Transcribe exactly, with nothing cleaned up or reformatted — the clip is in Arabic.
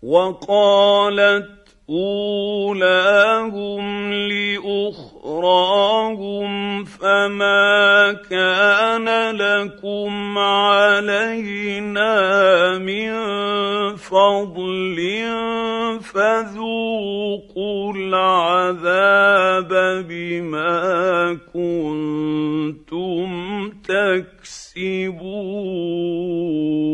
وقالت أولاهم لأخراهم فما كان لكم علينا من فضل فذوقوا العذاب بما كنتم تكسبون.